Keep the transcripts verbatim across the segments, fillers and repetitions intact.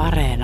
Areena.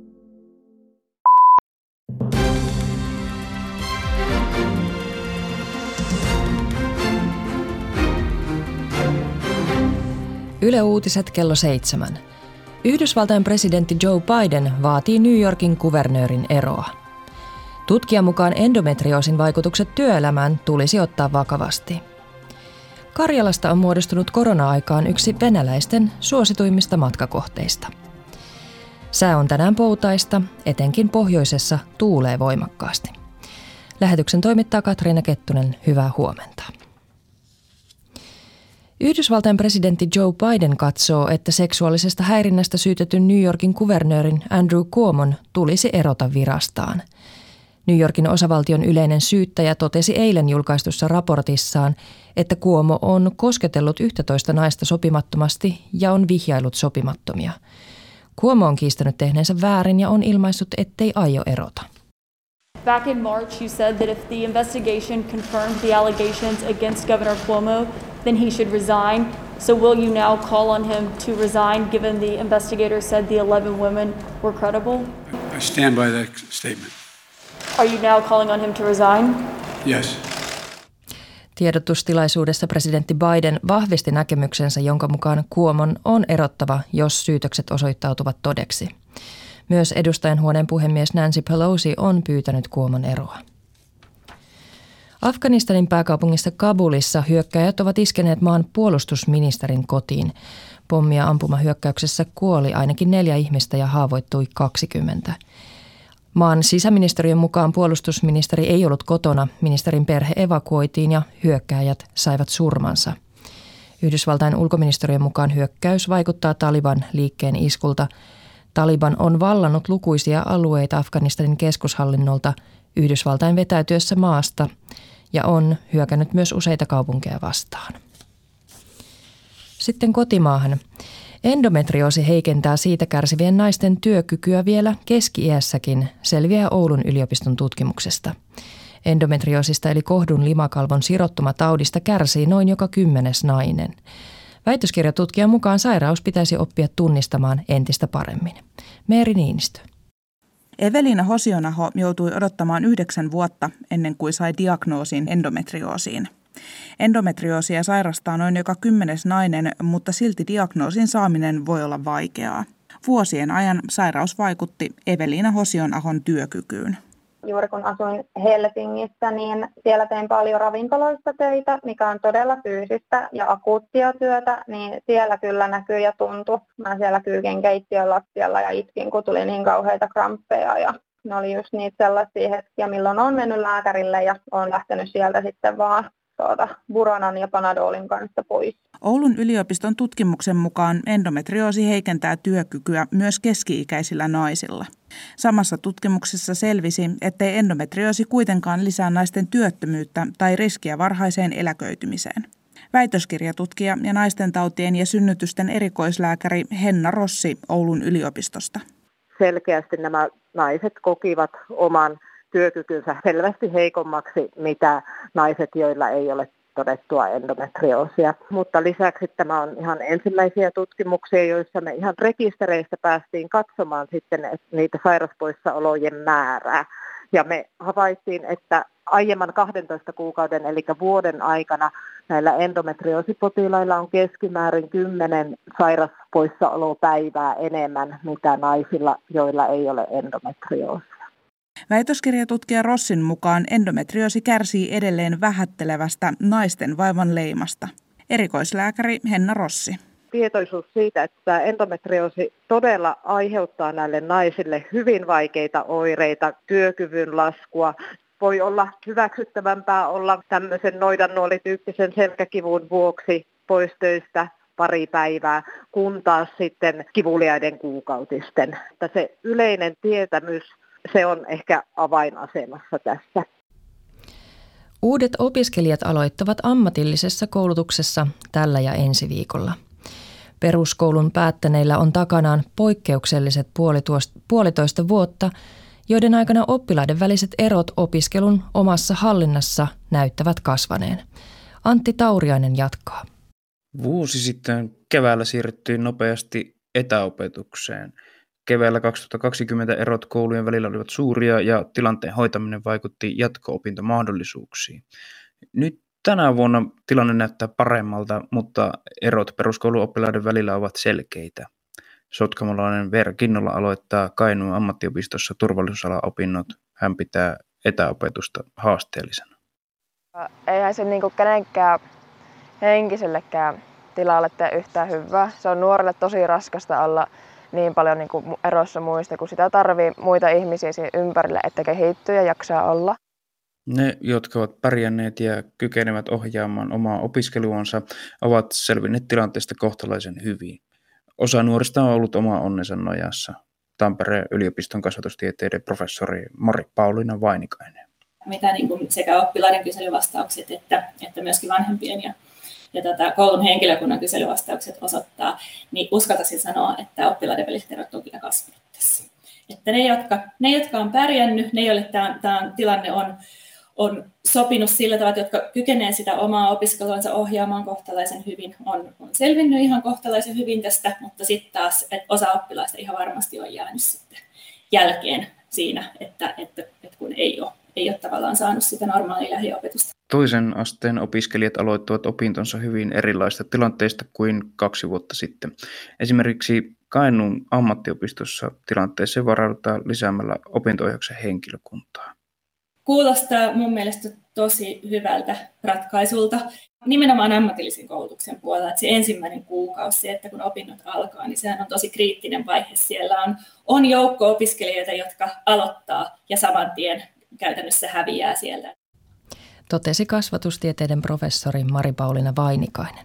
Yle Uutiset kello seitsemän. Yhdysvaltain presidentti Joe Biden vaatii New Yorkin kuvernöörin eroa. Tutkijan mukaan endometrioosin vaikutukset työelämään tulisi ottaa vakavasti. Karjalasta on muodostunut korona-aikaan yksi venäläisten suosituimmista matkakohteista. Sää on tänään poutaista, etenkin pohjoisessa tuulee voimakkaasti. Lähetyksen toimittaa Katriina Kettunen, hyvää huomenta. Yhdysvaltain presidentti Joe Biden katsoo, että seksuaalisesta häirinnästä syytetyn New Yorkin kuvernöörin Andrew Cuomon tulisi erota virastaan. New Yorkin osavaltion yleinen syyttäjä totesi eilen julkaistussa raportissaan, että Cuomo on kosketellut yksitoista naista sopimattomasti ja on vihjailut sopimattomia. Cuomo on kiistänyt tehneensä väärin ja on ilmaissut, ettei aio erota. Back in March, you said that if the investigation confirmed the allegations against Governor Cuomo, then he should resign. So will you now call on him to resign, given the investigator said the eleven women were credible? I stand by that statement. Are you now calling on him to resign? Yes. Tiedotustilaisuudessa presidentti Biden vahvisti näkemyksensä, jonka mukaan Cuomon on erottava, jos syytökset osoittautuvat todeksi. Myös edustajanhuoneen puhemies Nancy Pelosi on pyytänyt Cuomon eroa. Afganistanin pääkaupungissa Kabulissa hyökkääjät ovat iskeneet maan puolustusministerin kotiin. Pommi- ja ampumahyökkäyksessä kuoli ainakin neljä ihmistä ja haavoittui kaksikymmentä. Maan sisäministeriön mukaan puolustusministeri ei ollut kotona, ministerin perhe evakuoitiin ja hyökkääjät saivat surmansa. Yhdysvaltain ulkoministeriön mukaan hyökkäys vaikuttaa Taliban liikkeen iskulta. Taliban on vallannut lukuisia alueita Afganistanin keskushallinnolta Yhdysvaltain vetäytyessä maasta ja on hyökännyt myös useita kaupunkeja vastaan. Sitten kotimaahan. Endometrioosi heikentää siitä kärsivien naisten työkykyä vielä keski-iässäkin, selviää Oulun yliopiston tutkimuksesta. Endometrioosista eli kohdun limakalvon sirottumataudista kärsii noin joka kymmenes nainen. Väitöskirjatutkijan mukaan sairaus pitäisi oppia tunnistamaan entistä paremmin. Meeri Niinistö. Eveliina Hosionaho joutui odottamaan yhdeksän vuotta ennen kuin sai diagnoosin endometrioosiin. Endometrioosia sairastaa noin joka kymmenes nainen, mutta silti diagnoosin saaminen voi olla vaikeaa. Vuosien ajan sairaus vaikutti Eveliina Hosionahon työkykyyn. Juuri kun asuin Helsingissä, niin siellä tein paljon ravintoloissa töitä, mikä on todella fyysistä ja akuuttia työtä, niin siellä kyllä näkyy ja tuntui. Mä siellä kyykin keittiön lattialla ja itkin, kun tuli niin kauheita kramppeja ja ne oli just niitä sellaisia hetkiä, milloin on mennyt lääkärille ja on lähtenyt sieltä sitten vaan tuota Buranan ja Panadolin kanssa pois. Oulun yliopiston tutkimuksen mukaan endometrioosi heikentää työkykyä myös keski-ikäisillä naisilla. Samassa tutkimuksessa selvisi, ettei endometrioosi kuitenkaan lisää naisten työttömyyttä tai riskiä varhaiseen eläköitymiseen. Väitöskirjatutkija ja naistentautien ja synnytysten erikoislääkäri Henna Rossi Oulun yliopistosta. Selkeästi nämä naiset kokivat oman työkykynsä selvästi heikommaksi, mitä naiset, joilla ei ole todettua endometrioosia. Mutta lisäksi tämä on ihan ensimmäisiä tutkimuksia, joissa me ihan rekistereistä päästiin katsomaan sitten niitä sairauspoissaolojen määrää. Ja me havaittiin, että aiemman kahdentoista kuukauden, eli vuoden aikana näillä endometrioosipotilailla on keskimäärin kymmenen sairauspoissaolopäivää enemmän, mitä naisilla, joilla ei ole endometrioosia. Väitöskirjatutkija Rossin mukaan endometrioosi kärsii edelleen vähättelevästä naisten vaivan leimasta. Erikoislääkäri Henna Rossi. Tietoisuus siitä, että endometrioosi todella aiheuttaa näille naisille hyvin vaikeita oireita, työkyvyn laskua. Voi olla hyväksyttävämpää olla tämmöisen noidannuolityyppisen selkäkivun vuoksi pois töistä pari päivää, kun taas sitten kivuliaiden kuukautisten. Että se yleinen tietämys, se on ehkä avainasemassa tässä. Uudet opiskelijat aloittavat ammatillisessa koulutuksessa tällä ja ensi viikolla. Peruskoulun päättäneillä on takanaan poikkeukselliset puolitoista vuotta, joiden aikana oppilaiden väliset erot opiskelun omassa hallinnassa näyttävät kasvaneen. Antti Tauriainen jatkaa. Vuosi sitten keväällä siirryttiin nopeasti etäopetukseen. Keväällä kaksituhattakaksikymmentä erot koulujen välillä olivat suuria ja tilanteen hoitaminen vaikutti jatko-opintomahdollisuuksiin. Nyt tänä vuonna tilanne näyttää paremmalta, mutta erot peruskouluoppilaiden välillä ovat selkeitä. Sotkamolainen Veera Kinnola aloittaa Kainuun ammattiopistossa turvallisuusalaopinnot. Hän pitää etäopetusta haasteellisena. Eihän se niinku kenenkään henkisellekään tilalle tee yhtään hyvää. Se on nuorelle tosi raskasta olla niin paljon niinku erossa muista, kun sitä tarvii muita ihmisiä siinä ympärillä, että kehittyy ja jaksaa olla. Ne, jotka ovat pärjänneet ja kykenevät ohjaamaan omaa opiskeluansa, ovat selvinneet tilanteesta kohtalaisen hyvin. Osa nuorista on ollut oma onnensa nojassa. Tampereen yliopiston kasvatustieteiden professori Mari-Pauliina Vainikainen. Mitä niin kuin sekä oppilaiden kyselyvastaukset että, että myöskin vanhempien ja, ja tätä koulun henkilökunnan kyselyvastaukset osoittaa, niin uskaltaisin sanoa, että oppilaiden väliset erot on kyllä kasvanut tässä. Että ne, jotka, ne, jotka on pärjännyt, ne, joille tämä, tämä tilanne on, on sopinut sillä tavalla, jotka kykenevät sitä omaa opiskeluansa ohjaamaan kohtalaisen hyvin, on, on selvinnyt ihan kohtalaisen hyvin tästä, mutta sitten taas että osa oppilaista ihan varmasti on jäänyt sitten jälkeen siinä, että, että, että kun ei ole, ei ole tavallaan saanut sitä normaalia lähiopetusta. Toisen asteen opiskelijat aloittavat opintonsa hyvin erilaisista tilanteista kuin kaksi vuotta sitten. Esimerkiksi Kainuun ammattiopistossa tilanteeseen varaudutaan lisäämällä opinto-ohjauksen henkilökuntaa. Kuulostaa mun mielestä tosi hyvältä ratkaisulta. Nimenomaan ammatillisen koulutuksen puolella, että se ensimmäinen kuukausi, että kun opinnot alkaa, niin sehän on tosi kriittinen vaihe. Siellä on, on joukko opiskelijoita, jotka aloittaa ja saman tien käytännössä häviää sieltä. Totesi kasvatustieteiden professori Mari-Pauliina Vainikainen.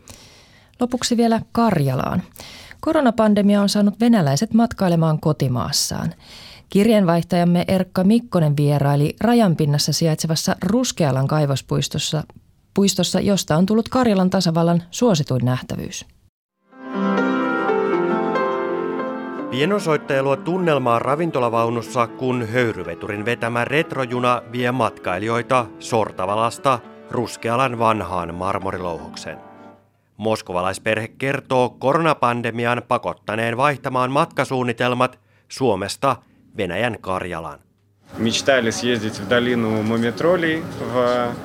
Lopuksi vielä Karjalaan. Koronapandemia on saanut venäläiset matkailemaan kotimaassaan. Kirjeenvaihtajamme Erkka Mikkonen vieraili rajanpinnassa sijaitsevassa Ruskealan kaivospuistossa, puistossa, josta on tullut Karjalan tasavallan suosituin nähtävyys. Pienosoittaja luo tunnelmaa ravintolavaunussa, kun höyryveturin vetämä retrojuna vie matkailijoita Sortavalasta Ruskealan vanhaan marmorilouhokseen. Moskovalaisperhe kertoo koronapandemian pakottaneen vaihtamaan matkasuunnitelmat Suomesta Venäjän Karjalaan. Мечтали съездить в долину Мумитролей в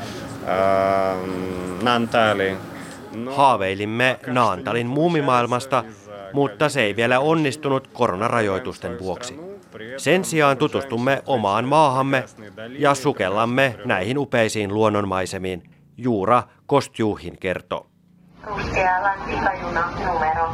Наантали. Haaveilimme Naantalin muumimaailmasta, mutta se ei vielä onnistunut koronarajoitusten vuoksi. Sen sijaan tutustumme omaan maahamme ja sukellamme näihin upeisiin luonnonmaisemiin, Juura Kostjuhin kertoo. Ruskealan pikajuna numero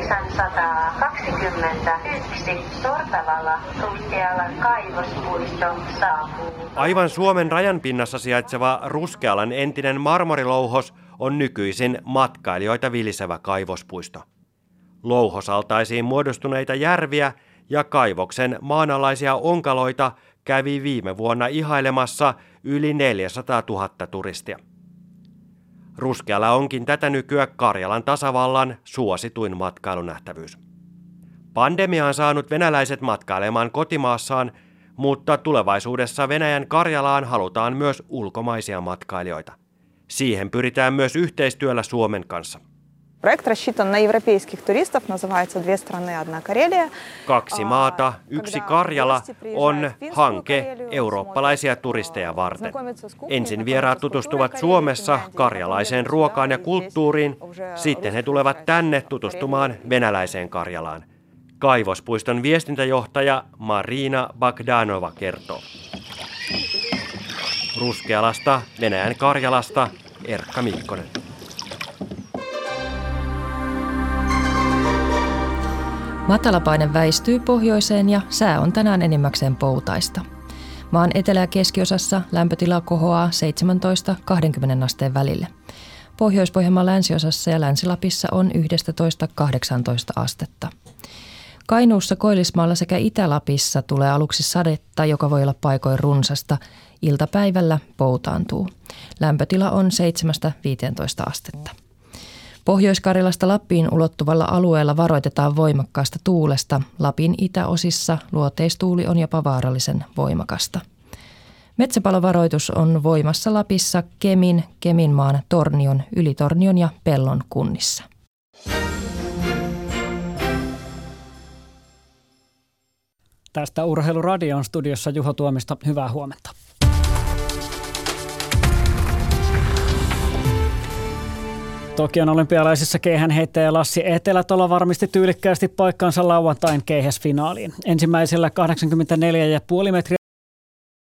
yhdeksänsataakaksikymmentäyksi Sortavalla Ruskealan kaivospuisto saapuu. Aivan Suomen rajan pinnassa sijaitseva Ruskealan entinen marmorilouhos on nykyisin matkailijoita vilisevä kaivospuisto. Louhosaltaisiin muodostuneita järviä ja kaivoksen maanalaisia onkaloita kävi viime vuonna ihailemassa yli neljäsataatuhatta turistia. Ruskeala onkin tätä nykyä Karjalan tasavallan suosituin matkailunähtävyys. Pandemia on saanut venäläiset matkailemaan kotimaassaan, mutta tulevaisuudessa Venäjän Karjalaan halutaan myös ulkomaisia matkailijoita. Siihen pyritään myös yhteistyöllä Suomen kanssa. Проект рассчитан на европейских туристов, называется «Две страны, одна Карелия». Kaksi maata, yksi Karjala on hanke eurooppalaisia turisteja varten. Ensin vieraat tutustuvat Suomessa karjalaiseen ruokaan ja kulttuuriin, sitten he tulevat tänne tutustumaan venäläiseen Karjalaan. Kaivospuiston viestintäjohtaja Marina Bagdanova kertoo. Ruskealasta, Venäjän Karjalasta, Erkka Mikkonen. Matalapaine väistyy pohjoiseen ja sää on tänään enimmäkseen poutaista. Maan etelä- ja keskiosassa lämpötila kohoaa seitsemäntoista kaksikymmentä asteen välille. Pohjois-Pohjanmaan länsiosassa ja Länsi-Lapissa on yksitoista kahdeksantoista astetta. Kainuussa, Koillismaalla sekä Itä-Lapissa tulee aluksi sadetta, joka voi olla paikoin runsasta. Iltapäivällä poutaantuu. Lämpötila on seitsemästä viiteentoista astetta. Pohjois-Karjalasta Lappiin ulottuvalla alueella varoitetaan voimakkaasta tuulesta. Lapin itäosissa luoteistuuli on jopa vaarallisen voimakasta. Metsäpalovaroitus on voimassa Lapissa Kemin, Keminmaan, Tornion, Ylitornion ja Pellon kunnissa. Tästä Urheiluradion studiossa Juho Tuomisto, hyvää huomenta. Tokion olympialaisissa keihäänheittäjä Lassi Etelätalo varmisti tyylikkäästi paikkansa lauantain keihäsfinaaliin. Ensimmäisellä kahdeksankymmentäneljä pilkku viisi metriä